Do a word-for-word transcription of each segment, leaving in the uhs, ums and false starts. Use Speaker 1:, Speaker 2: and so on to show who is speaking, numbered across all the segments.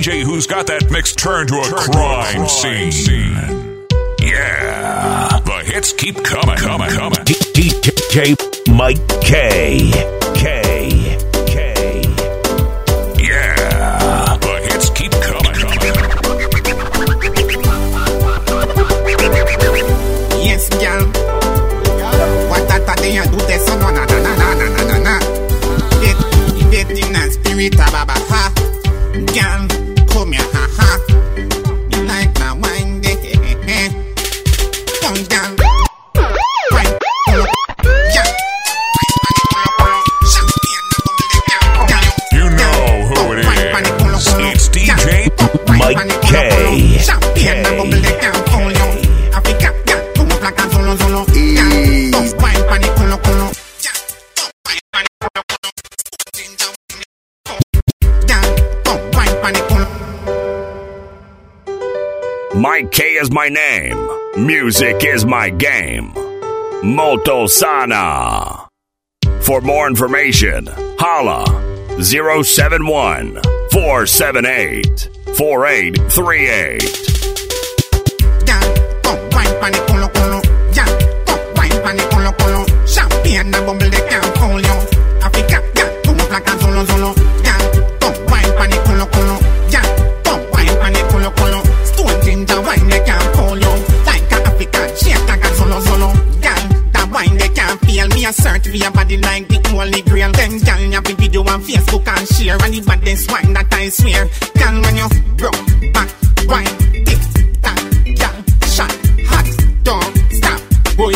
Speaker 1: D J who's got that mix turned to a crime scene. Yeah, the hits keep coming, coming, coming.
Speaker 2: D J Mike K. K. K.
Speaker 1: Yeah, the hits keep coming, coming.
Speaker 3: Yes, girl. What that they do this so no na na na na na na na. It it in a spirit baba ha. Girl, come here ha ha. You like my wine eh eh. Come down. Wine. Yeah.
Speaker 1: You know who it is. It's D J
Speaker 2: Mike K. Mike K is my name. Music is my game. Moto Sana. For more information, holla zero seven one, four seven eight, four eight three eight. Champagne and bubble they can't call you. Africa, yeah, come up like a solo solo. Yeah, come wine pan it colo colo. Yeah, come wine pan it colo colo. Stone ginger wine they can't call you. Like a African, shake like a solo solo. Yeah, that wine they can't feel me a search for your body like the holy grail. Then girl, you have a video on Facebook and share. And the baddest wine that I swear. Girl, when you broke back, wine, tick tock, girl, shot, hot, don't stop, boy.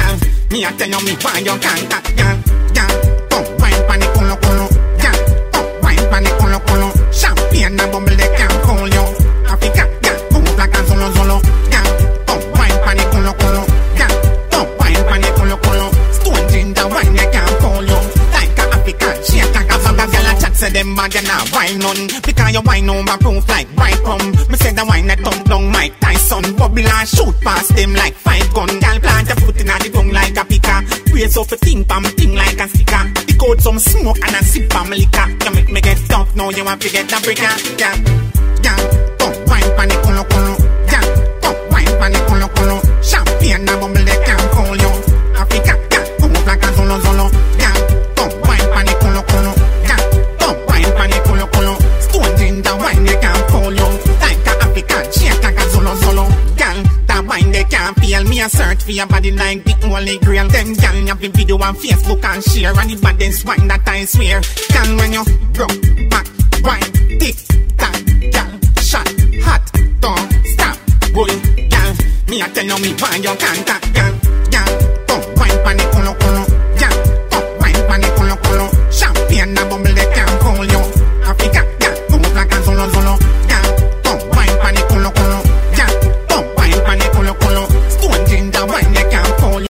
Speaker 2: Me a tell you me why you can't that, yeah, yeah. Come wine pan it colo colo, yeah. Come wine pan it colo colo. Champagne and bubble they can't call you. Africa, yeah, come up like a solo solo, yeah. Come wine pan it colo colo, yeah. Come wine pan it colo colo. Stone ginger wine they can't call you. Like a African, shake like a song. Girl a chat say them bad you not wine none. Because you wine over proof like bright rum. Me say the wine that tongue down Mike Tyson. Bubble and shoot past them like five gun. Girl plant your foot in the tongue like a picker. Brace up a thing pa me thing like a sticker. Pick out some smoke and a sip pa me liquor. You make me get tough now you want to get the breaker. Yeah, yeah. Come wine pan it colo colo. Yeah, come wine pan it colo colo. Champagne and bubble they can't call you. Africa, yeah, come up like a solo solo. Yeah, come wine pan it colo colo. Yeah, come wine pan it colo colo. Stone ginger wine they can't call you. Like a African, shake like a solo solo. Girl, that wine they can't feel me a search for your body like the holy grail. Then girl, you have a video on Facebook and share. And the baddest wine that I swear. Girl, when you broke back, wine, tick, tock, girl, shot, hot, don't stop, boy, girl. Me a tell you me why you can't that, girl, girl. Come wine pan it colo colo, girl. Come wine pan it colo colo. Champagne and bubble they can't call you. Africa, girl, come up like a solo solo, girl. Come wine pan it colo colo, girl. Come wine pan it colo colo. Stone ginger wine they can't call you.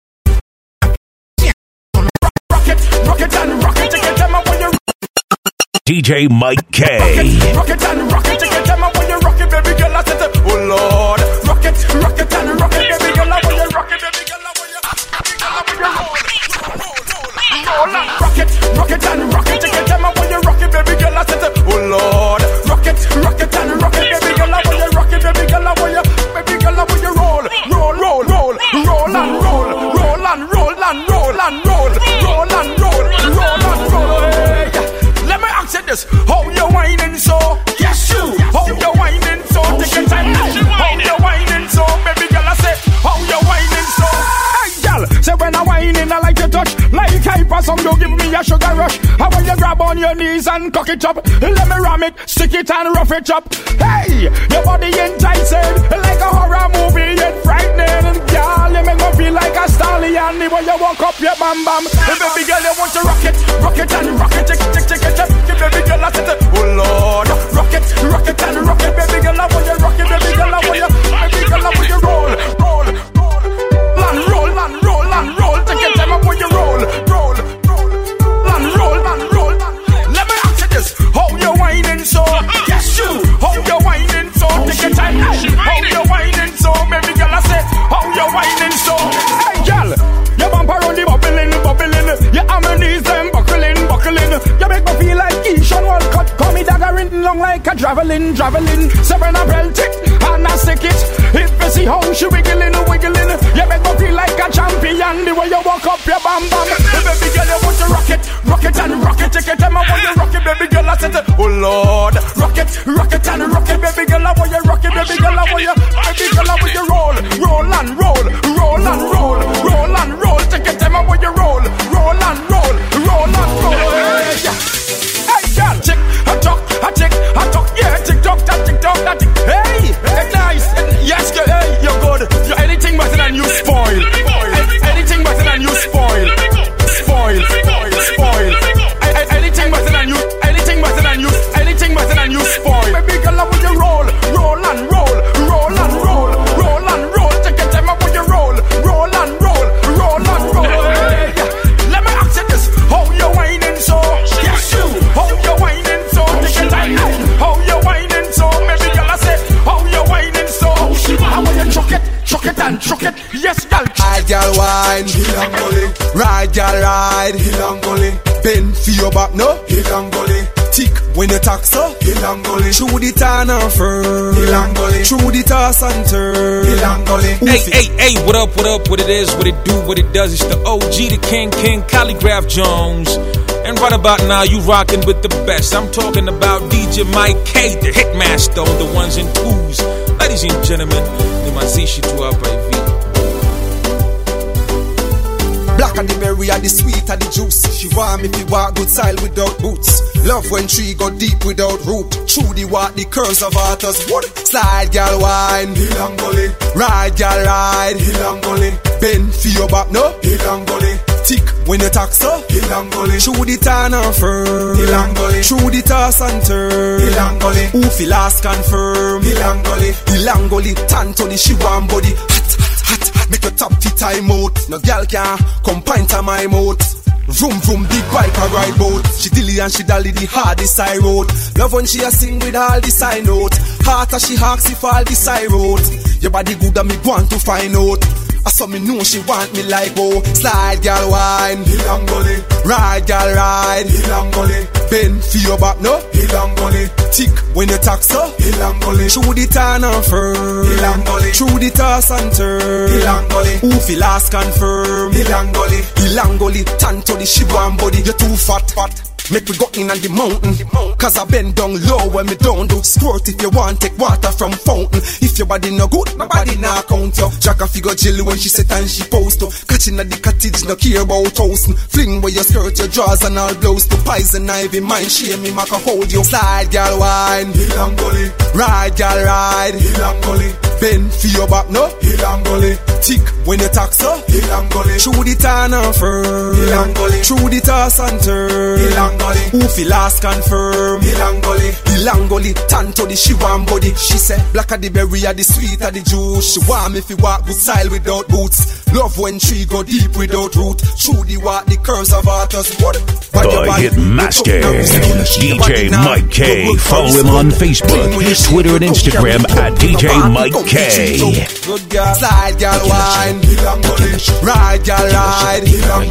Speaker 2: D J Mike K.
Speaker 4: Rocket, rocket and rocket, take time when you rock it, baby girl. I said, oh Lord, rocket, rocket and rocket, baby girl. I want you rock it, baby girl. I want you, baby girl. I want you roll, roll, roll, roll, rocket, rocket and rocket, take time when you rock it, baby girl. I said, oh Lord, rocket, rocket and rocket, baby girl. I want you rock it, baby girl. I want you, baby girl. I want you roll, roll, roll, roll, roll and roll, roll and roll and roll and roll, roll and roll, roll and roll. Said this, how you whining so? Yes, you. How you whining so? Take your time. How you whining so? Baby girl, I say, how you whining so? Hey, girl, say when I whining, I like to touch. Like hyper, some you give me a sugar rush. How when you grab on your knees and cock it up. Let me ram it, stick it and rough it up. Hey, your body enticing like a horror movie, yet frightening. Girl, you make me feel like a stallion. When you walk up, your bam bam. Hey, baby girl, you want to rock it, rock it and rock it, tick tick tick tick. Baby girl, I said, oh Lord, rock it, rock it and rock it, baby girl, I want you rock it, baby girl, I want you, baby girl, I want you roll, roll, roll, and roll, and roll, and roll, take your time, I want you roll, roll, roll, and roll, and roll. Let me answer this, how you whining so? Yes, you, how you whining so? Take your time, how you whining so? Baby girl, I say, how you whining so? Hey, girl, your bumper on the bubbling, bubbling, long like a traveling, traveling. So when I belt it and I stick it, if you see how she wiggling, wiggling, you make me feel like a champion. The way you walk up your bam bam. Baby girl, you want to rock it, rock it and rock it. Take it time I want you rock it, baby girl. I said, oh Lord, rock it, rock it and rock it, baby girl. I want you rock it, baby girl. I want you, baby girl. I want you roll, roll and roll, roll and roll, roll and roll. Take it time I want you roll, roll and roll, roll and roll. Yeah. Hey girl, tick, a talk, a tick, a talk, yeah, tick tock, that tick tock, that tick. Hey, hey, nice, yes, girl, hey, you're good. You're anything better than you spoil. Anything better than you spoil, spoil, spoil, spoil. Anything better than you, anything better than you, anything better than you spoil. Baby girl, I want you roll, roll and roll, roll and roll, roll and roll. Take your time, I want you roll, roll and roll, roll and roll. Hey, let me ask you this: how you whining so? Yes, you. How you whining so? Take your time. How you whining so? Baby girl, I say, how you whining so? I want you chuck it, chuck it and chuck it. Yes, girl.
Speaker 5: Ride, girl, wine. Ride, girl, ride. Bend for your back, no? Tick when you tax up. Through the town and fur. Through the toss and turn.
Speaker 6: Hey, hey, hey, what up, what up, what it is, what it do, what it does. It's the O G, the King, King, Calligraph Jones. And right about now, you rocking with the best. I'm talking about D J Mike K, the hitmaster on the ones and twos. Ladies and gentlemen, de mazishi tu hapa hivi.
Speaker 5: Black and the berry and the sweet and the juice. She want me to walk good style without boots. Love when tree go deep without root. Through the walk, the curves of waters. What? Slide, girl, wine. Ride, girl, ride. Bend for your back, no? Tick when you tax up. Through the town and fur. Through the toss and turn. Who feel last confirm? Ilangoli, Tantoni, she want body. Hot, hot, hot, make your top fit time out. No girl can come pint on my mouth. Vroom vroom, big bike a ride boat. She dilly and she dally the hardest side road. Love when she a sing with all the side note. Heart as she hawks if all the side road. Your body good and me want to find out. I saw me know she want me like oh. Slide girl wine. Ride girl ride. Bend for your back no. Tick when you tax up. Through the town and fur. Through the toss and turn. Who feel last confirm. Ilangoli, Tantoni, she want body. You too fat, fat. Make we go in on the mountain. Cause I bend down low when me don't do. Squirt if you want, take water from fountain. If your body no good, my body nah count you. Jack a figure jelly when she set and she post to. Catching at the cottage, no care about toasting. Fling where your skirt, your drawers and all blows to. Poison ivy, mind shame me, make a hold you. Slide, girl, wine. Ride, girl, ride. Bend for your back, no? Tick when you tax up. Through the town and fur. Through the toss and turn. Who feel last confirm? Ilangoli, Tantoni, she want body. She said, black of the berry are the sweet of the juice. She want me if you walk good style without boots. Love when tree go deep without root. Through the walk, the curves of waters. What?
Speaker 1: The Hitmaster, D J Mike K. Follow him on Facebook, Twitter, and Instagram at D J Mike K.
Speaker 5: Good girl, slide girl wine. Ride girl ride.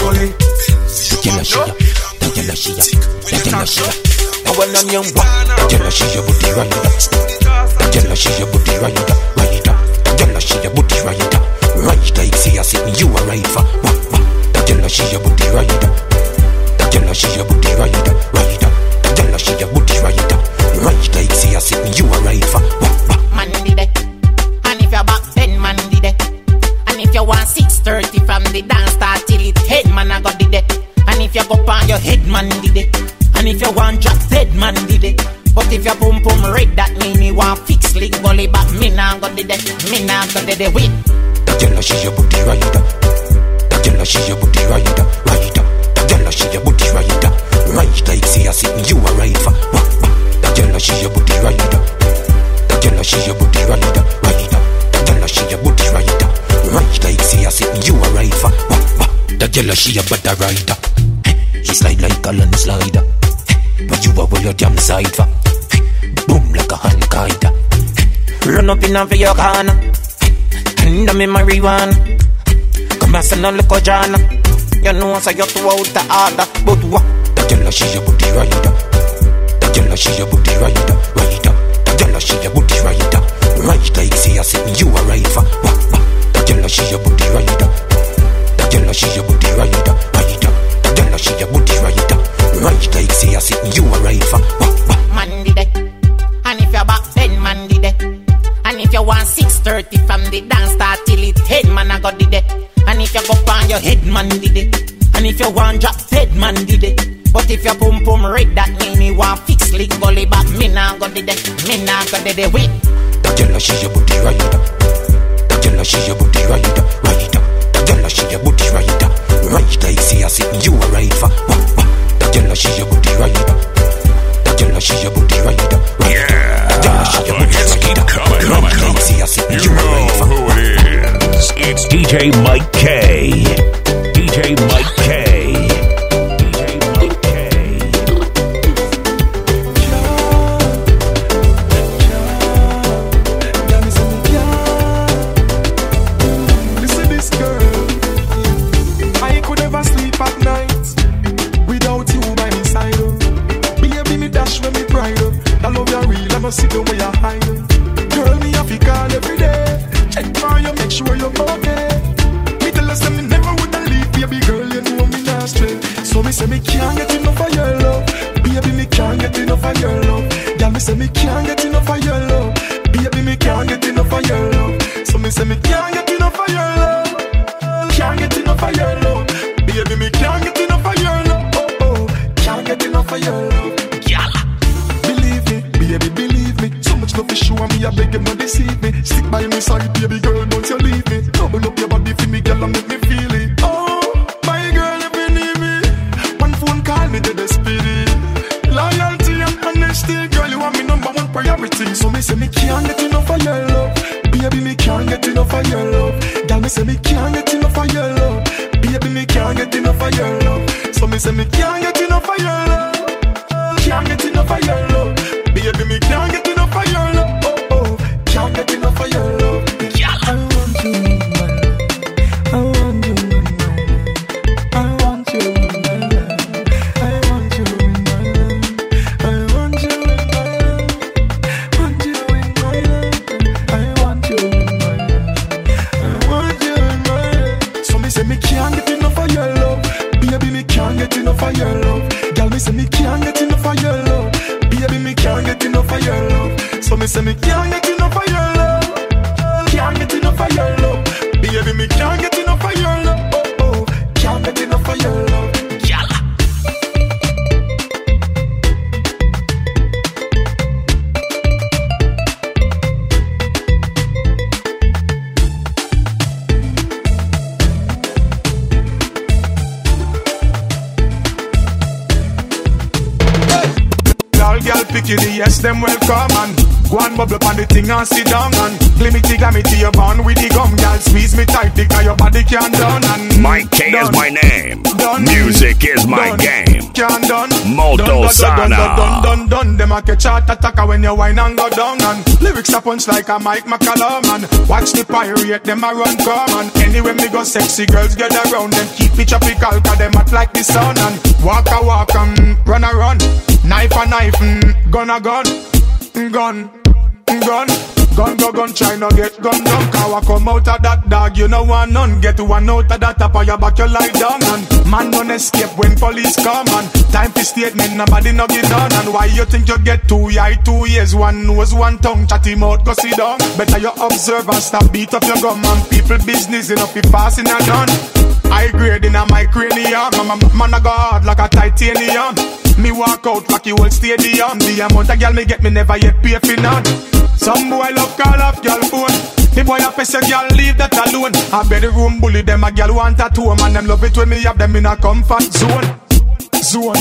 Speaker 7: I want a young one. Tell her she your booty right up. Tell her she your booty right up. Right up. Tell her she your booty right up. Right like see I sit me you are right for. Tell her she your booty right up. Tell her she your booty right up. Right up. Tell her she your booty right up. Right like see I sit me you are right for.
Speaker 2: Man did it. And if you're back then man did it. And if you want six thirty from the dance start till it head man I got did it. And if you go on your head man did it. And if you want drop dead man did it. But if you boom boom red that mean me want fix link gully back me nah go did it. Me nah go did it with.
Speaker 7: Tell her she your booty right up. Tell her she your booty right up. Right up. Tell her she your booty right up. Right like see I sit me you are right for. Tell her she your booty right up. Tell her she your booty right up. Right up. Tell her she your booty right up. Right like see I sit me you are right for. Tell her she a butter rider. She slide like a landslider. But you are where your damn side for. Boom like a hand guider. Run up in and for your corner. Tender me marijuana. Come back and look at Jana. You know so you're too out the order. But what? Tell her she your booty rider. Tell her she a booty rider, rider. The girl she a booty rider, rider. You see I sitting, you a ride for. Wah wah. The girl she a booty rider. The girl she a booty rider, rider. The girl she a booty rider, rider. You see I sitting, you a ride for. Wah wah.
Speaker 2: Man did it, and if you're back then man did it, and if you want six thirty from the dance start till it head man I got did it, and if you go on your head man did it, and if you want drop dead man did it. But if you pum pum red, that mean me want fix lick gully back. Me nah go did it, me nah go did it. Wait.
Speaker 7: The girl she a booty rider. The girl she a booty rider, rider. The girl she a booty rider, rider. You see I sitting, you a ride for. Wah wah. The girl she a booty rider. The girl she a booty rider, rider.
Speaker 1: Yeah,
Speaker 7: the girl she a booty
Speaker 1: hits keep
Speaker 7: rider,
Speaker 1: coming, coming,
Speaker 7: rider. You see I sitting,
Speaker 1: You
Speaker 7: you a ride for.
Speaker 1: know who it is. It's D J Mike K. D J Mike K.
Speaker 8: See the way I hide it. Girl, me have to call every day. Check for you, make sure you're okay. Me tell us that me never woulda leave, baby girl, you know me not straight. So me say me can't get enough of your love, baby me can't get enough of your love. Girl, me say me can't get enough of your love, baby me can't get enough of your love. So me say me can't get enough of your love, can't get enough of your love, baby me can't get enough of your love. Oh oh, can't get enough of your love. Girl, believe me, baby believe. Love is sure me, I beg you not deceive me. Stick by my side, baby girl, don't you leave me. Double up your body for me, girl, and make me feel it. Oh, my girl, if you need me, one phone call me to the spirit. Loyalty and honesty, girl, you are my number one priority. So me say me can't get enough of your love, baby me can't get enough of your love. Girl, me say me can't get enough of your love, baby me can't get enough of your love. So me say me can't get enough of your love, can't get enough of your love, baby me can't get enough of your love. Oh oh, can't get enough of your love. I want you in my life. I want you in my life. I want you in my life. I want you in my life. I want you in my life. Want you in my life. I want you in my life. I want you in my life. So me say me can't get enough of your love, baby me can't get enough of your love. Girl, me say me can't get enough of your love, baby me can't get enough of your love. So me say me can't get enough of your love, can't get enough of your love, baby me can't get enough of your love. Oh oh, can't get enough of your love. Yalla. All girl picky, yes them welcome and go and bubble up on the thing and sit down and glimity glamity your bond with the gum, girl squeeze me tight because your body can't done and
Speaker 1: Mike K
Speaker 8: done.
Speaker 1: is my name.
Speaker 8: Done.
Speaker 1: Music is my
Speaker 8: Done.
Speaker 1: game.
Speaker 8: Can't done.
Speaker 1: Molto
Speaker 8: Done, done,
Speaker 1: Sana.
Speaker 8: done, done, done, done. Them a catch heart attacker when you whine and go down and lyrics a punch like a Mike McCallum and watch the pirate them a run come and anyway me go sexy girls get around them keep it tropical cause them hot like the sun and walk a walk and run a run. Knife a knife, mm, gun a gun, mm, gun, mm, gun, gun go gun, try no get gun down. Cause I come out of that dog, you know one none. Get one out of that top of your back, you lie down. And man don't escape when police come. And time for statement, nobody no get done. And why you think you get two eye, two ears, one nose, one tongue, chatty mouth, go sit down. Better you observe and stop beat up your gum. And people business enough be passing and done. I grade in a my cranium, I'm a man a go hard like a titanium. Me walk out like you old stadium. The amount of girl me get me never yet pay for none. Some boy love call off girl phone. The boy a pay say girl leave that alone. I bedroom bully them a girl want a two man them love it when me have them in a comfort zone. Zone.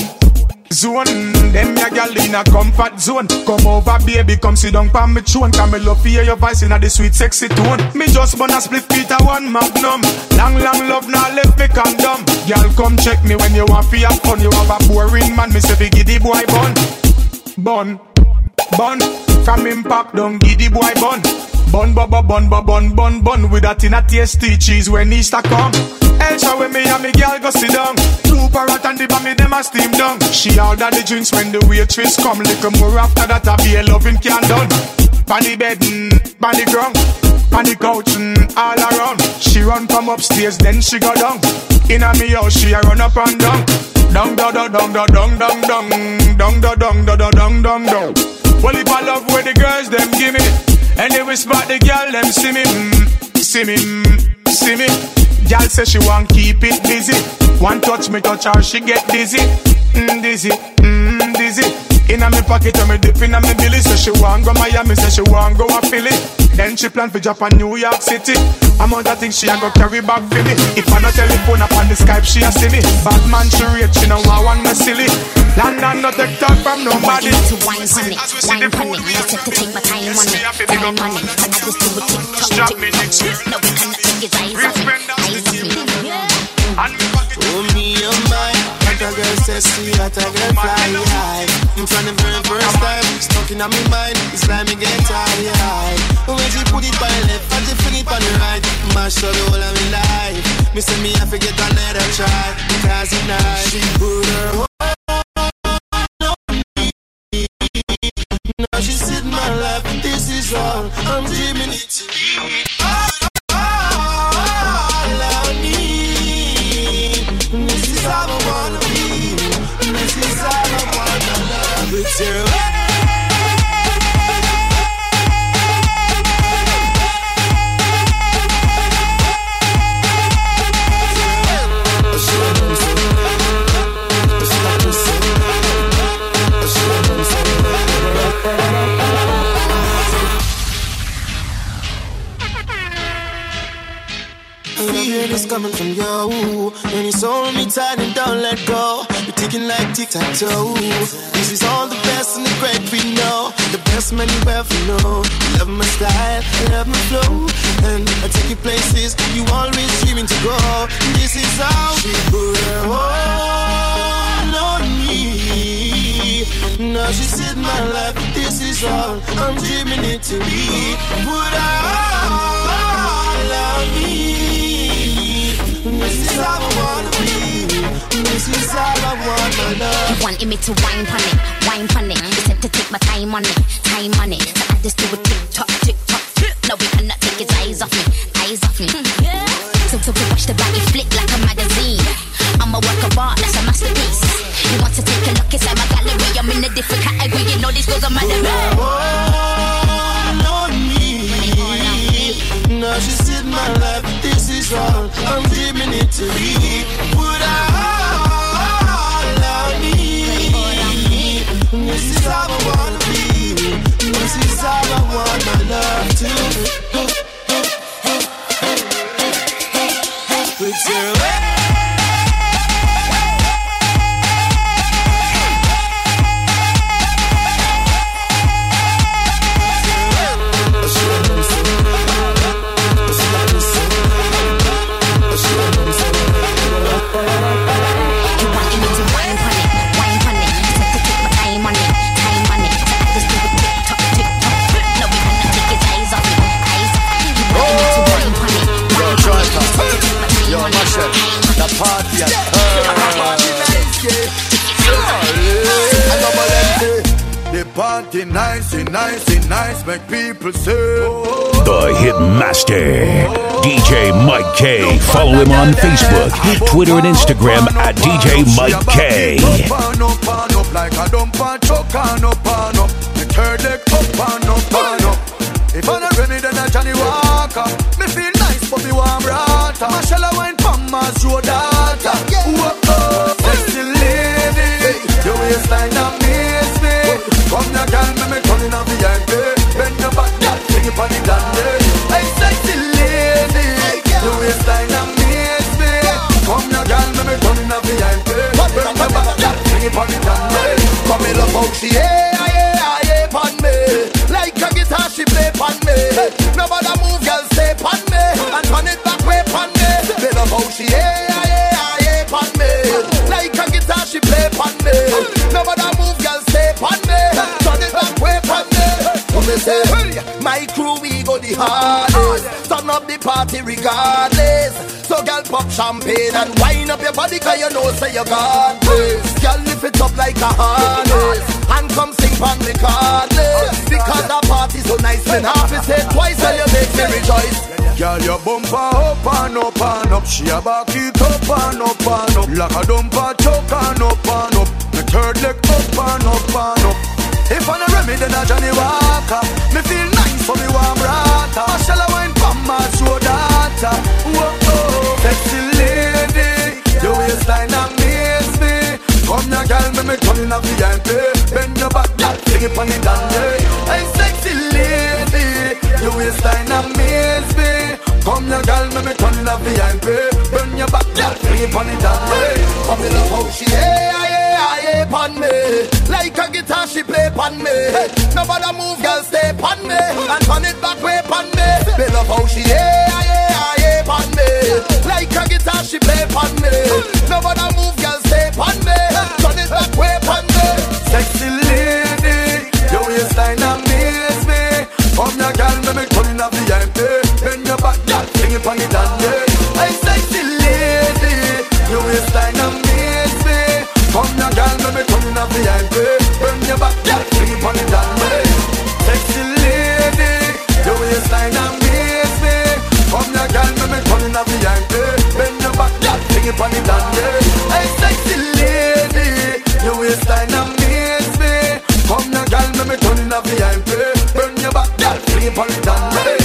Speaker 8: Zone, them ya gal in a comfort zone. Come over baby, come sit down pa me throne. Cause me love to hear your voice in a the sweet sexy tone. Me just wanna split feet a one magnum. Long long love now left me condom. Girl come check me when you want fi have fun. You have a boring man, me say fi give the boy bun. Bun, bun, from impact down give the boy bun. Bun, bun, bun, bun, bun, bun, bun, bun. With that in a tasty cheese when Easter come. Elsha when me and me girl go sit down. Two parrot and the bomb me them a a steam down. She order the drinks when the waitress come. Little more after that, I be a loving can done. On the bed, mm, on the ground, on the couch, mm, all around. She run come upstairs, then she go down. In a me house, she a run up and down. Down, down, down, down, down, down, down, down, down, down, down, down, down, down, down. Well, if I love where the girls them give me, and they whisper the girl them see me, mm, see me, mm, see me. Girl say she want keep it busy. One touch me touch her, she get dizzy, mm, dizzy, mm, dizzy. Inna me pocket and me dip inna me belly. Say she want go Miami, say she want go a Philly. Then she plan for Japan, New York City. Amount of things she a go carry back for me. If I no telephone up on the Skype, she a see me. Bad man she rate, she no want one me silly. London no take talk from nobody.
Speaker 9: To wine on it, wine on it. I said to take my time on it, time on it. But I just do a tick tock, tick tock. No, we cannot take his eyes off me, eyes off me.
Speaker 10: Oh me, oh my, what a girl says see, what a girl fly high. From the very first time, stuck in my mind, it's like me get tired. When she put it on the left, and she fling it on the right, mash up the whole of my life. Me say me I forget another try, because it's nice. She put her whole on me. Now she said my life, this is all I'm dreaming it to be. All I wanna be, this is all I wanna love with you. It's coming from you, and it's hold me tight and don't let go. You're ticking like tic-tac-toe. This is all the best and the great we know. The best man you ever know. You love my style, you love my flow, and I take you places you always dreaming to go. This is how she put her all on me. Now she said my life, this is all I'm dreaming it to be. Put her all on me. This is how I wanna be. This is how I want my love.
Speaker 9: You wanted me to wine pon it, wine pon it. You said to take my time on it, time on it. So I just do a tick tock, tick tock. No, we cannot take his eyes off me, eyes off me. Yeah. So to watch the body flick like a magazine. I'm a work of art, that's a masterpiece. You want to take a look inside my gallery? I'm in a different category. You know these girls are mad at me.
Speaker 10: All on me. Now she said my life, this is all I'm dreaming it to be. Put her all on me. This is how I wanna be. This is how I want my love to be. Put your
Speaker 11: party at the party nice, nice, nice, make people say
Speaker 1: The Hitmaster, D J Mike K. Follow him on Facebook, Twitter, and Instagram at D J Mike K.
Speaker 11: If I'm not ready, then I Johnny Walker. Me feel nice, but me want brata. Mashallah wine from my show data. Whoa, sexy lady, your waistline amaze me. Come now, girl, me me turn in a V I P. Bend your back, girl, sing it on the dandy. Hey, sexy lady, your waistline amaze me. Come now, girl, me me turn in a V I P. Bend your back, girl, sing it on the dandy. Come me love how she yeah, yeah, yeah, pon me. Like a guitar she play pon me. Nobody move, girl, stay pon me. And turn it back way pon me. Me love how she yeah, yeah, yeah, pon me. Like a guitar she play pon me. Nobody move, girl, stay pon me. Turn it back way pon me. Come me say, my crew, we go the hardest. Turn up the party regardless. So girl, pop champagne and wind up your body, cause you know say you got this. Girl, lift it up like a harness and come sing from the cardless. Because the party so nice, when half is said twice, and you make me rejoice.
Speaker 8: Girl, your bumper up and up and up. She a back it up and up and up. Like a dumper choke and up and up. The third leg up and up and up. If I'm a Remy, then a Johnny Walker. Me feel nice for me warm rata. I shall I wine from my show data. Whoa, oh, sexy lady, your waistline amaze me. Come now, girl, me me turn in a V I P. Bend your back, girl, sing it on the dance. Hey, sexy lady, your waistline amaze me. Come now, girl, me me turn in a V I P. Bend your back, girl, sing it on the dance. Come in love how she yeah, yeah, yeah, pon me. Like a guitar, she play pon me. Nobody move, girl, stay pon me. And turn it back way pon me. Me love how she yeah, yeah, yeah, pon me. Like a guitar, she play pon me. Nobody move, girl, stay pon me. Turn it back way pon me. Sexy lady, your waistline amaze me. Come here, girl, me me turn in a V I P. Bend your back, girl, sing it on the dance. Hey, sexy lady, your waistline amaze me. Come here, girl, me me turn in a V I P. Bend your back, girl, sing it on the dance. Sexy lady, your waistline amaze me. Come here, girl, me me turn in a V I P. Bend your back, girl, sing it on the dance. Hey, sexy lady, your waistline amaze me. Come here, girl, me me turn in a V I P. Bend your back, girl, sing it on the dance.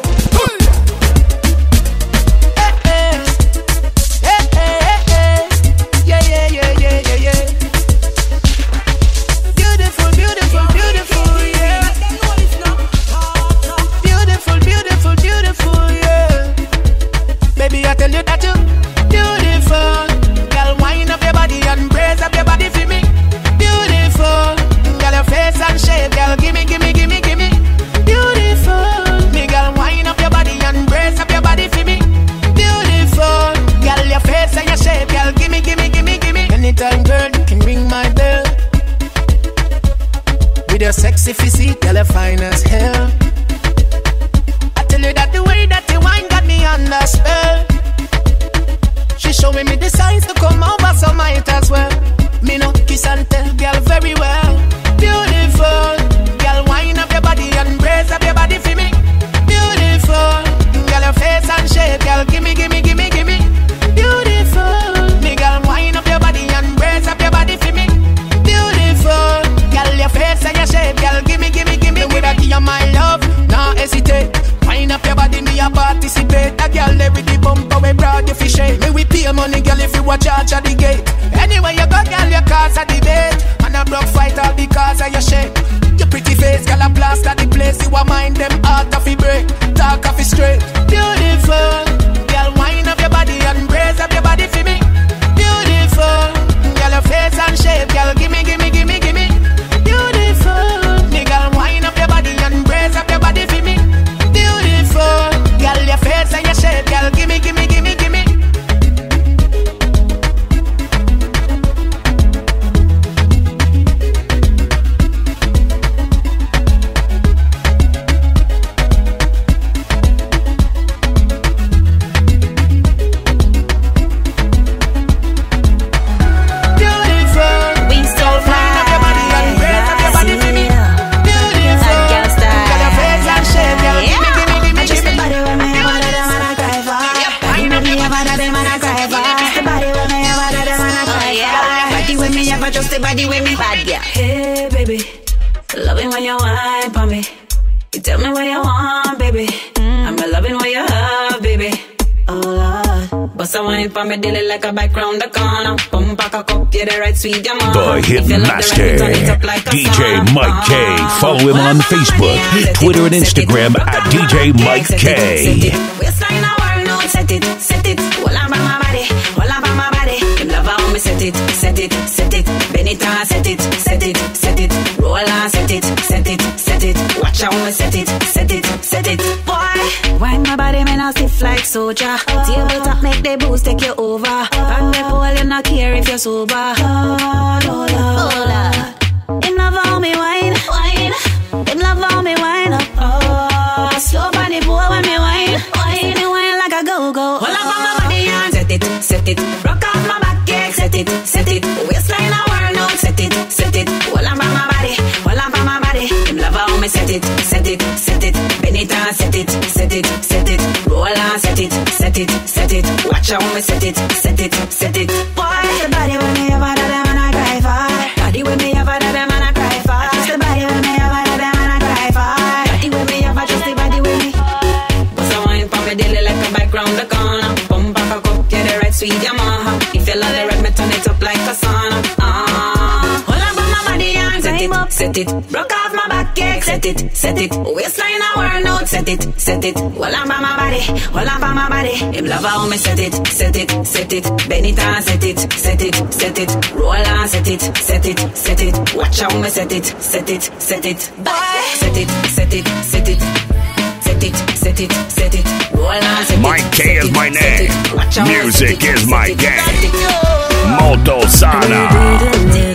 Speaker 12: Your sexy physique, girl, you're fine as hell. I tell you that the way that you wine got me under spell. She showing me the signs to come over, so might as well. Me no kiss and tell, girl, very well. Beautiful, girl, wine up your body and brace up your body for me. Beautiful, girl, your face and shape, girl, gimme, gimme, gimme, gimme. Beautiful, me girl, wine up your body and brace up your body for me. Beautiful, girl, your face and your shape, girl, gimme, gimme, gimme. The way that you my love, nah hesitate. Wind up your body, me a participate. A girl there with the bumper, we proud if you shake. Me we pay money, girl, if you watch charge at the gate. Anyway you go, girl, your cause a debate. And a block fight all because of your shape. Your pretty face, girl, a blast at the place. You a mind them heart off your break. Talk off your straight. Beautiful, girl, wind up your body and brace up your body for me. Beautiful, girl, your face and shape, girl, gimme, gimme, gimme, gimme. Beautiful, me girl, wind up your body and brace up your body for me. Beautiful, girl, your face and your shape, girl, gimme, gimme, gimme, gimme.
Speaker 13: Just the body with me bad, yeah. Hey, baby, loving when you whine for me. You tell me what you want, baby. Mm. I'm loving what you have, baby. Oh Lord, but someone in for me daily like a bike round the corner. Pump back a cup, yeah, the right sweet, your mama.
Speaker 1: The Hit Master, like D J Mike K. Follow him on Facebook, Twitter, and Instagram at D J Mike K.
Speaker 13: Waistline a world, no, set it, set it. All about my body, all about my body. You love how me set it, set it, set it. Bend it and set it, set it, set it. Roll and set it, set it, set it. Watch how me set it, set it, set it. Boy, wine my body, man, I stiff like soldier. Table top make the booze take you over. Bang the pole, you not care if you're sober. Oh Lord, oh Lord. Him love how me wine, wine. Him love how me wine up. Oh. set it. Rock off my back, yeah, set it, set it. Waistline I worn out, set it, set it. Hold on by my body, hold on by my body. Him love how me set it, set it, set it. Bend it and set it, set it, set it. Roll on, set it, set it, set it. Watch how me set it, set it, set it. Boy, the body when me ever that them and I cry for. Body when me ever that them and I cry for. Just the body when me ever that them and I cry for. Body when me ever just the body when me. What's the wine for me daily like a bike round the corner. Pump back a cup, get it right sweet Yamaha. If you love the red, me turn it up like a sauna. Ah, hold on by my body and set it, set it. Broke off my back, yeah, set it, set it. Waistline I worn out, set it, set it. Hold on by my body, hold on by my body. Him love how me set it, set it, set it. Bend it and set it, set it, set it. Roll on, set it, set it, set it. Watch how me set it, set it, set it. Bye. Set it, set it, set it. Set it, set it, set it. Roll on, set it.
Speaker 1: Mike K is my name. Music is my game. Molto Sana.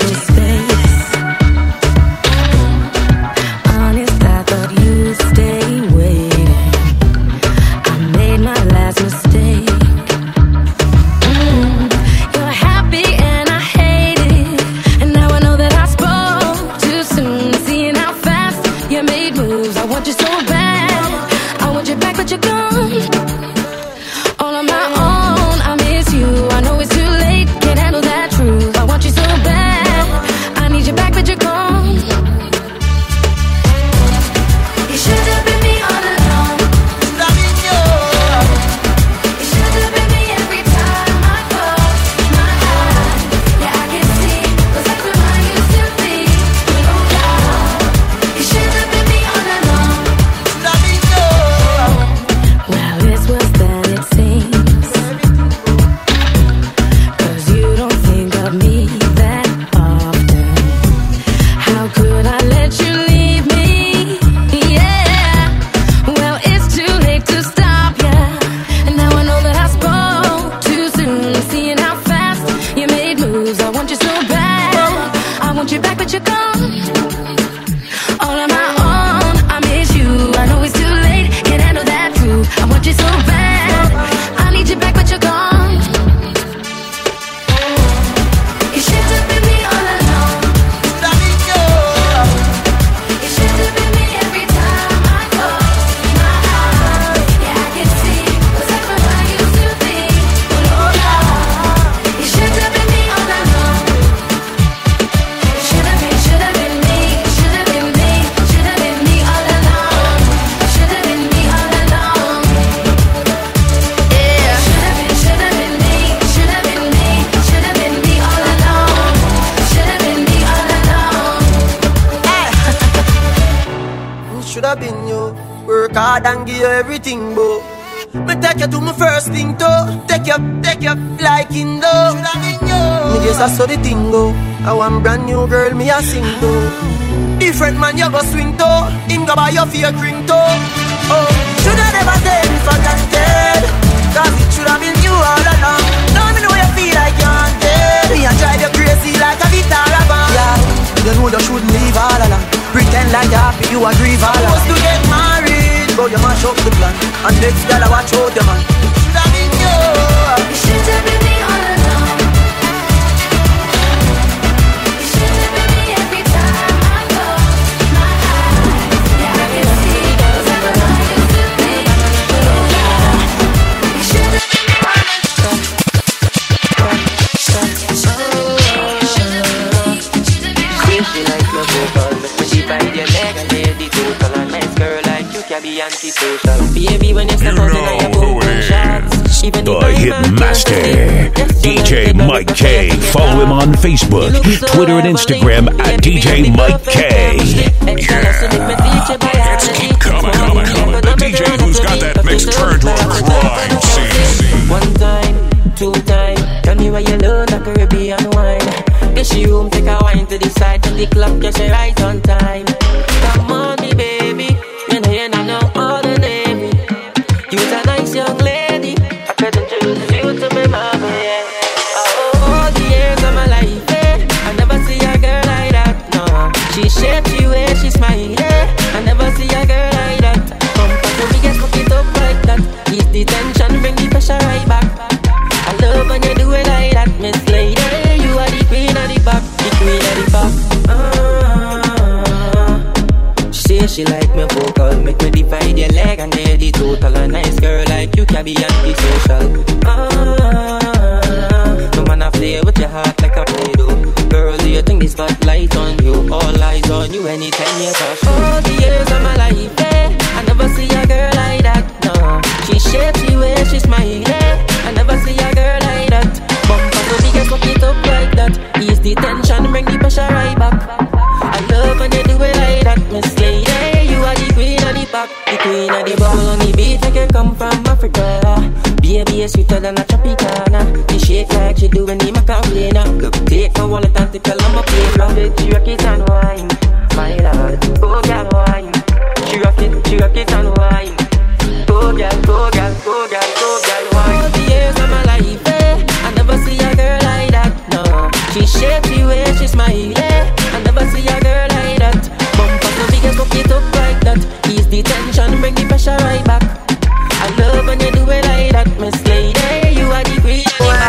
Speaker 10: And give you everything, bo. Me take you to my first thing, too. Take you, take you, like Indo. Me just a saw the thing, go. I want brand new girl, me a sing, too. Different man, you go swing, too. Him go buy your fear drink, too. Oh, shoulda never take me for granted. Cause it shoulda been you all along. Now me know you feel like you're haunted. Me a drive you crazy like a guitar band. Yeah, you know you shouldn't leave all along. Pretend like you're happy, you a grieve all along. Supposed to get married, but you mash up the plan. And next girl I watch out your man. Should have been you. You should have been me all along. You should have been me every time I close my eyes. Yeah, I can see those ever I used to be. You should have been me all along. She like my vocal, make me divide your leg and lay the total. A nice girl like you can be antisocial. Baby, when you step out in your boom shots,
Speaker 1: the hit master, D J Mike K. Follow him on Facebook, Twitter, and Instagram at D J Mike K. Yeah. Hits keep coming, coming, coming. The D J who's got that mix turned to a crime scene.
Speaker 10: One time, two time, tell me why you love that Caribbean wine. Get she room, take a wine to the side, to the clock, get she right on time. Come on, me baby, you know you know all the name. You're a nice young lady, I could introduce you to my mama, yeah. Oh, all the years of my life, yeah, I never see a girl like that, no. She shaped you where she smile, yeah, I never see a girl like that. Come back to me, get fuck it up like that. Ease the tension, bring the pressure right back. I love when you do
Speaker 14: I be antisocial. Ah, no man I play with your heart like a play-doh. Girl, do you think the spotlight on you? All eyes on you anytime you touch. All the years of my life, eh, I never see a girl like that, no. She shapes, she wears, she smile, eh, I never see a girl like that. Bumper so big and fuck it up like that. Ease the tension, bring the pressure right back. I love when you do it like that, Miss Lady. You are the queen of the back, the queen of the bubble on the beat. Like you come from Africa. Baby is sweeter than a Tropicana. She shake like she do when the Macarena. Look, take my wallet and take a lump of play. Rock it, she rock it and wine, my lord. Oh girl, wine. She rock it, she rock it and wine. Oh girl, oh girl, oh girl, oh girl, wine. All the years of my life, eh, I never see a girl like that, no. She shake, she wears, she smile, eh, I never see a girl like that. Bumper so big and fuck it up like that. Ease the tension, bring the pressure right back. I love when you do it like that, Miss Lady. You are the queen.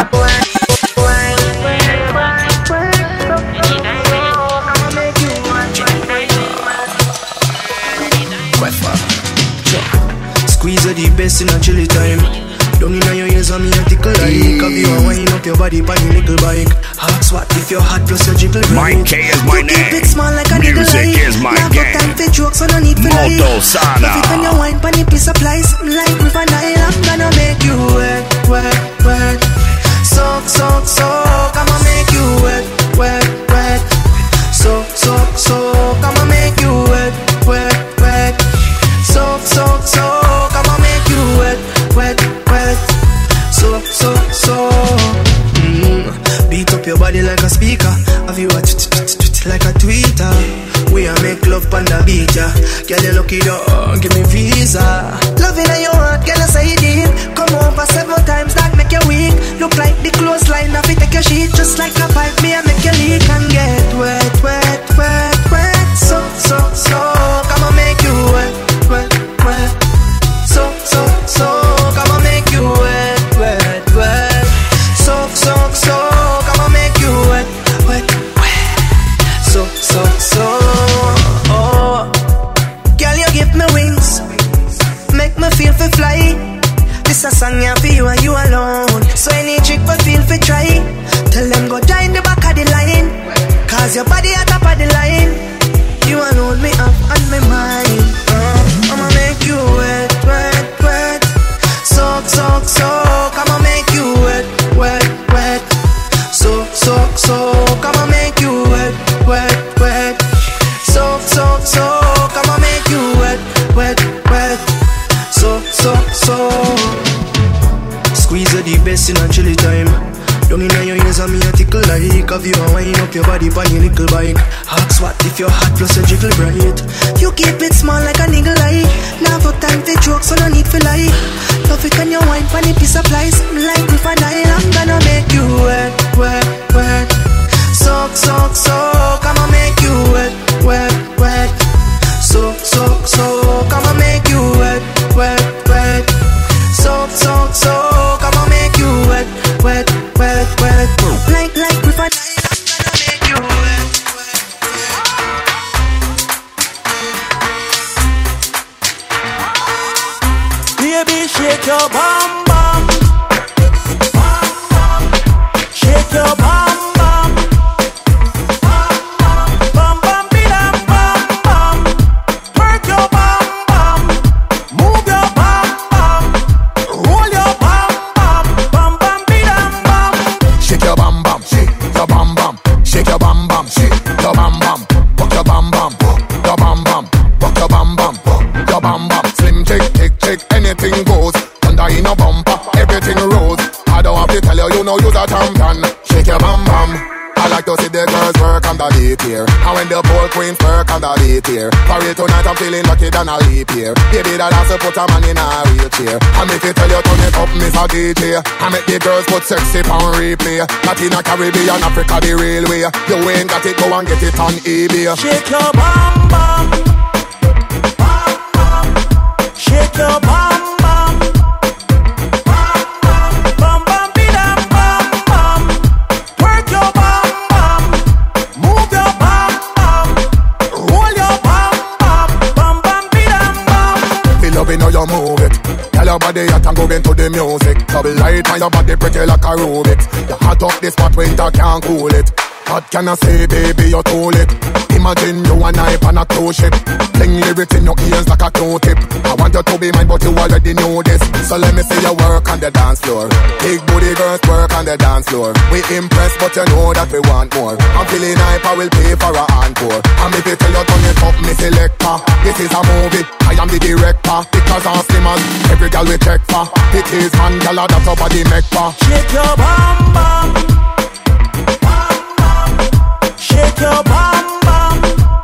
Speaker 15: Squeeze of the best in a chilly time. Down in your ears on me a tickle like. Have you a wind up your body by the little bike. Hot swat if you're hot plus your jiggle right.
Speaker 1: Mike K is my
Speaker 15: you
Speaker 1: name.
Speaker 15: Keep it small like a
Speaker 1: Music is my
Speaker 15: now
Speaker 1: game.
Speaker 15: Time for jokes so no need for lie.
Speaker 1: Moto Sana.
Speaker 15: Love it when you wine pan the piece of flies. Like River Nile, I'm gonna make you wet, wet, wet. Soak, soak, soak, I'ma make you wet, wet, wet. Soak, soak, soak, I'ma make you wet, wet, wet. Soak, soak, soak, I'ma make you wet, wet, wet. Soak, soak, soak. Mm. Beat up your body like a speaker. Have you a t-t-t-t like a tweeter? We a make love on the beach, yeah. Girl, you lucky dog, give me visa. Loving in your heart, girl, I say it deep. Come over several times, that make you weak. Look like the clothesline, if it take your sheet. Just like a pipe, me I make you leak and get wet, wet, wet, wet. So, so, so, I'ma make you wet, wet, wet. So, so, so, I'ma make you wet, wet, wet. So, so, so, I'ma make you wet, wet, wet. So, so, so. Oh, girl, you give me wings, make me feel for fly. This a song yeah for you and you alone. So any trick but feel for try. Tell them go join the back of the line. Cause your body at top of the line. You alone me up on my mind. uh, I'ma make you wet, wet, wet. Soak, soak, soak, I'ma make you wet, wet, wet. Soak, soak, soak, I'ma make you wet, wet, wet. Soak, soak, soak, I'ma make you wet, wet, wet. Soak, soak, soak. Squeeze of the best in a chilly time. Down in your ears on me a tickle like. Have you a wind up your body by your little bike. Hot swat if you're hot plus a jiggle bright. You keep it small like a niggle eye. Now for time for jokes so no need for lie. Love it when you wine pan the piece of flies. Like River Nile, I'm gonna make you wet, wet, wet. Soak, soak, soak, I'ma make you wet, wet, wet. Soak, soak, soak, I'ma make you wet, wet, wet. Soak, soak, soak, I'ma make you wet, wet, wet, wet. Like, like River Nile, I'm gonna make you wet, wet, wet.
Speaker 16: Baby, shake your bum bum. Shake your bum bum. Bum bum bidam bum bum. Work your bum bum. Move your bum bum. Roll your bum bum. Bum bum bidam bum.
Speaker 17: Shake your bum bum. Shake your bum bum. Shake your bum bum. Shake your bum bum. Walk your bum bum. Your bum bum. Walk your bum bum. Your bum bum. Slim chick, tick chick, anything goes. Under in a bumper, everything rose. I don't have to tell you, you know you're a champion. Shake your bum bum. I like to see the girls work on the beat here. And when the pole queens work on the beat here. For it tonight I'm feeling lucky than a leap here. Baby that has to put a man in a wheelchair. And if you tell you turn it up, Miss a D J. I make the girls put sexy on replay. Not in a Caribbean, Africa the real way. You ain't got it, go and get it on eBay.
Speaker 16: Shake your bum bum. Shake your bum bum. Bum bum bidam bum bum. Work your bum bum. Move your bum bum. Roll your bum bum. Bum bum bidam bum.
Speaker 17: Feel loving how you move it. Tell your body hot and go into the music. Double light on your body pretty like a Rubik's. You hot up this spot, winter can't cool it. What can I say, baby, you too late. Imagine you and I on a cruise ship. Fling lyrics in your ears like a Q-tip. I want you to be mine, but you already know this. So let me see you work on the dance floor. Big booty girls work on the dance floor. We impressed, but you know that we want more. I'm feeling hype, I will pay for a encore. And if you tell you turn it up, me selector. This is a movie, I am the director. Because I'm slim as every girl we check for. It is man, girl, that's up at the make for.
Speaker 16: Shake your bum bum. Shake your bum bum,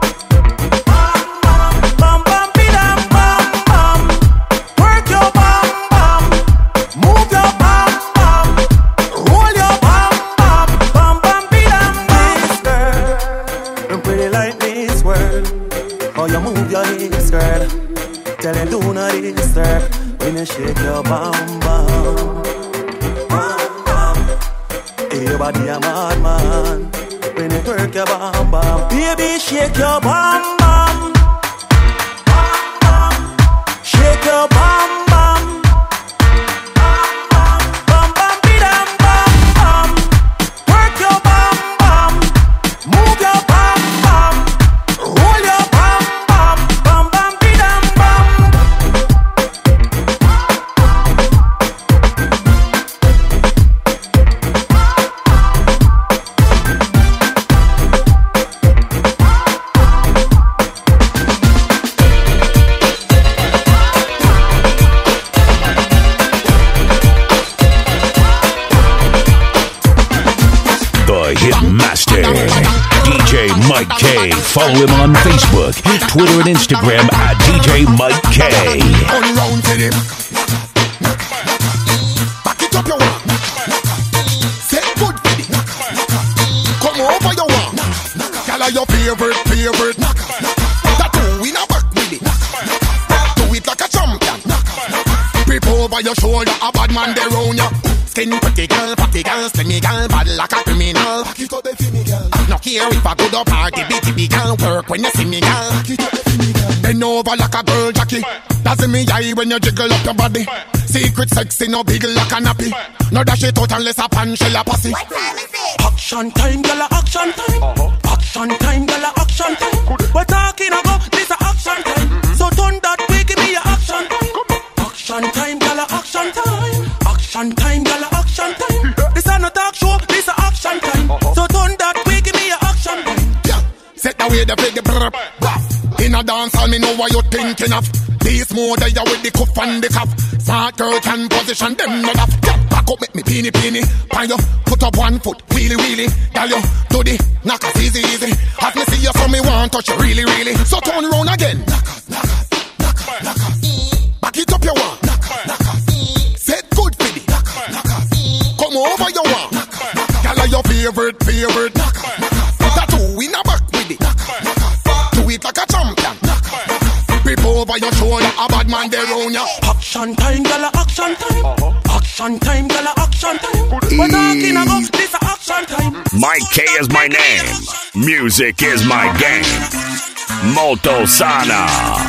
Speaker 16: bum bum bidam bum bum. Work your bum bum, move your bum bum, roll your bum bum, bum bum bidam bum. This girl, I'm pretty like this world. How you move your hips, girl? Tell them do not disturb when you shake your bum bum, bum bum. Hey, your body a madman. When you twerk your bam bam, baby, shake your bam bam, bam bam, shake your bam bam, bam bam, bam bam, bidam bam bam, work your bam bam, move your bam bam, roll your bam bam, bam bam, bidam bam.
Speaker 1: Hitmaster, D J Mike K. Follow him on Facebook, Twitter, and Instagram at D J Mike K.
Speaker 17: On round to them. Back it up your one. Set good for it. Come over your one. Girl are your favorite, favorite. That two in a back with it. Do it like a champion. Grip over your shoulder, a bad man there round ya. Skin pretty girl, fatty girl, slimmy girl, bad like a criminal. Back it up the filmy girl. No care if I go to party, bitty girl, work when you see me girl. Back it up the filmy girl. Bend over like a girl Jackie. That's in me eye when you jiggle up your body. Secret sexy, no big like a nappy. No dash it out unless a pan shell a pussy.
Speaker 16: Action time, girl, action time. Uh-huh. Action time, girl, action time. We're talking about this a action time. So turn that way, give me a action time. Action time, girl, action time. Action time, girl, action time. This a no talk show, this a action time. So turn that way, give me a action time.
Speaker 17: Yeah, set the way the big brr. In a dance hall, me know what you thinking of. This more than you with the cuff and the cuff. Smart girl can position them not up. Yeah, back up, make me peeny peeny. Pan you, put up one foot, wheelie wheelie. Girl you, do the knockers easy easy. Have me see you so me want touch you really really. So turn around again. Knockers, knockers, knockers, knockers. Back it up you want. Knockers, knockers. Set good for the knockers, knockers. Come over you want. Knockers, knockers. Girl are your favorite, favorite. Knockers, knockers. That two in a back with it. Knockers, knockers. Do it like a champion. Grip over your shoulder, a bad man there on ya.
Speaker 16: Action time, girl, action time. Uh-huh. Action time, girl, action time. We're talking about this action time.
Speaker 1: Mike K is my name. Music is my game. Molto sana.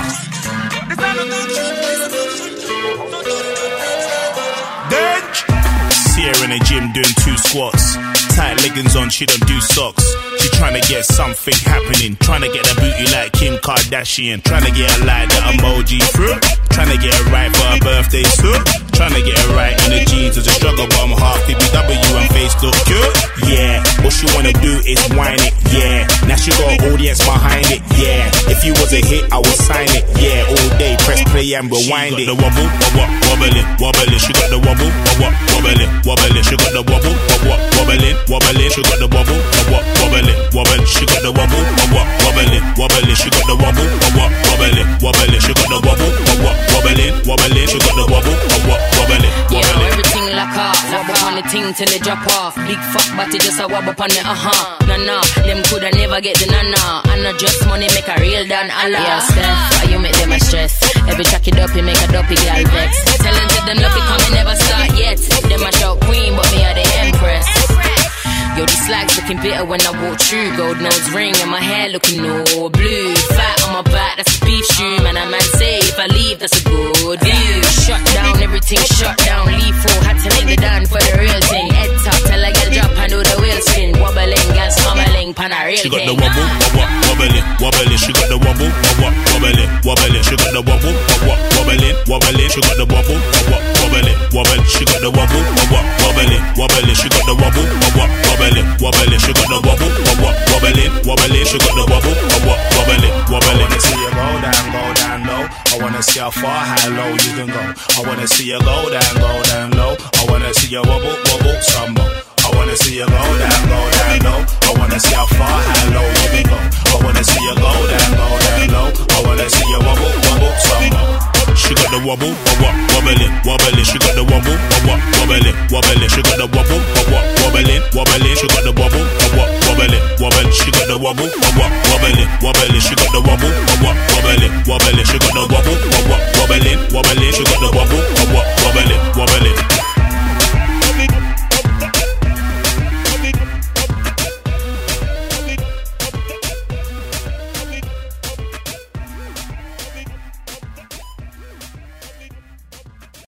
Speaker 18: See her in the gym doing two squats. Tight leggings on, she don't do socks. She tryna get something happening. Tryna get a booty like Kim Kardashian. Tryna get her like the emoji fruit. Tryna get her right for her birthday soon. Tryna get her right in the jeans as a struggle bomb. Half T B W and face look cute. Yeah, what she wanna do is whine it. Yeah, now she got an audience behind it. Yeah, if you was a hit, I would sign it. Yeah, all day, press play and rewind it. She got the wobble, wobble, what, wobbling, wobbling. She got the wobble, wobble, what, wobbling, wobbling. She got the wobble, wobble, what, wobbling, wobbling. She got the wobble, wobble, what, wobbling, wobbling. She got the wobble, wobble, wobbling, wobbling. She got the wobble, wobble, wobbling, wobbling. She got the wobble, wobble, wobbling, wobbling. She got the wobble, wobble, wobbling, wobbling.
Speaker 19: Yeah, everything like off, wobble on the thing till it drop off. Big fuck body just a wobble on the uh-huh. Nah, nah, them coulda never get the nah-nah. And not just money make a real than Allah. Yeah, Steph, you make them a stress. Every track it up, you make a dopey girl vex. Talented and lucky come and never start yet. Them a shout queen, but me are the empress. Yo, these slags looking bitter when I walk through. Gold nose ring and my hair looking all blue. Fat on my back, that's a beef shoe. Man, I man say if I leave, that's a good view. Shut down, everything shut down. Leave four, had to link it down for the real thing. Head top, tell a girl drop and do the wheel spin. Wobbling, girl smumbling, pan a real
Speaker 18: She got
Speaker 19: thing.
Speaker 18: the wobble, wobble, wobbling, wobbling. She got the wobble, wobble, wobbling, wobbling. She got the wobble, wobble, wobbling, wobbling. She got the wobble, wobble, wobbling, wobbling. She got the wobble, wobble, wobbling, wobbling. She got the wobble, wobble, wobbling, wobbling. She got the wobble, wobble, wobbling, wobbling. She got the wobble, wobble, wobbling, wobbling. I wanna see you go down, go down low. I wanna see how far, how low you can go. I wanna see you go down, go down low. I wanna see you wobble, wobble, stumble. I wanna see you go down, go down low. I wanna see how far, how low you can go. I wanna see you go down, go down low. I wanna see you wobble, wobble, stumble. She got the wobble, wobble, wobbling, wobbling. She got the wobble, wobble, wobbling, wobbling. She got the wobble, wobble, wobbling, wobbling. She got the wobble, wobble, wobbling, wobbling. She got the wobble, wobble, wobbling, wobbling. She got the wobble, wobble, wobbling, wobbling. She got the wobble,